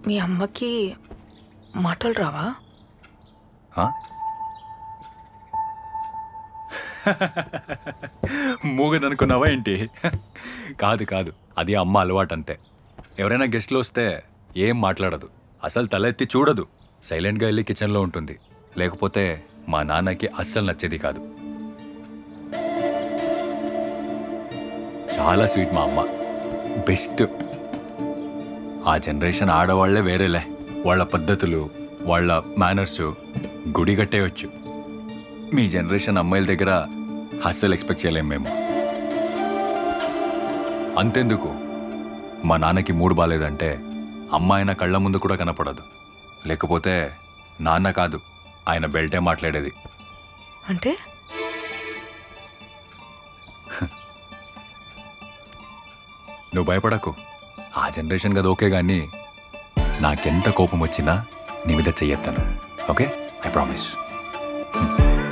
మీ అమ్మకి మాటలు రావా? ఆ? మూగదనుకున్నావా ఏంటి? కాదు కాదు, అది అమ్మ అలవాటు అంతే. ఎవరైనా గెస్ట్లు వస్తే ఏం మాట్లాడదు, అసలు తలెత్తి చూడదు, సైలెంట్గా వెళ్ళి కిచెన్లో ఉంటుంది. లేకపోతే మా నాన్నకి అస్సలు నచ్చేది కాదు. చాలా స్వీట్ మా అమ్మ, బెస్ట్. ఆ జనరేషన్ ఆడవాళ్లే వేరేలే. వాళ్ళ పద్ధతులు, వాళ్ళ మేనర్స్ గుడి కట్టేయచ్చు. మీ జనరేషన్ అమ్మాయిల దగ్గర అస్సలు ఎక్స్పెక్ట్ చేయలేం మేము. అంతెందుకు, మా నాన్నకి మూడు బాలేదంటే అమ్మ ఆయన కళ్ళ ముందు కూడా కనపడదు. లేకపోతే నాన్న కాదు, ఆయన బెల్టే మాట్లాడేది. అంటే నువ్వు భయపడకు, ఆ జనరేషన్ కదా ఓకే, కానీ నాకెంత కోపం వచ్చినా నీ మీద చెయ్యెత్తాను. Okay, I promise.